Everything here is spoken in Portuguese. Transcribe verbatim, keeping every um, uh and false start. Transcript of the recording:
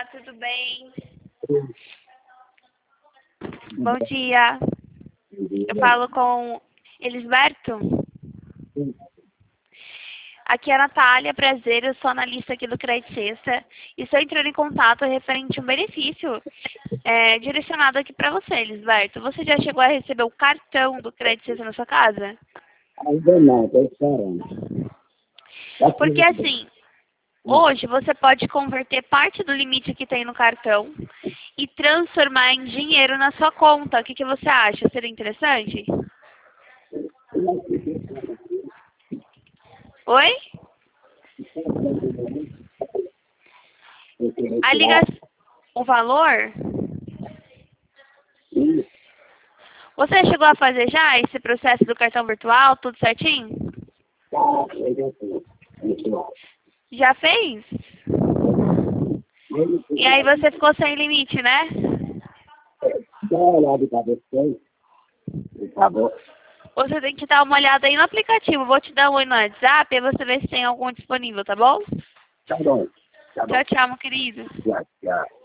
tudo bem? Bom dia. Eu falo com Elisberto? Aqui é a Natália, prazer, eu sou analista aqui do Credit Sexta e estou entrando em contato referente a um benefício é, direcionado aqui para você, Elisberto. Você já chegou a receber o cartão do Credit Sexta na sua casa? Ainda não, estou esperando. Porque assim, hoje você pode converter parte do limite que tem no cartão e transformar em dinheiro na sua conta. O que, que você acha? Seria interessante? Oi? A ligação... O valor? Você chegou a fazer já esse processo do cartão virtual, tudo certinho? Já fez? E aí você ficou sem limite, né? Dá uma olhada para você, por favor. Você tem que dar uma olhada aí no aplicativo. Vou te dar um oi no WhatsApp e você vê se tem algum disponível, tá bom? Tá bom. Tá bom. Tchau, tchau, meu querido. Tchau, tchau.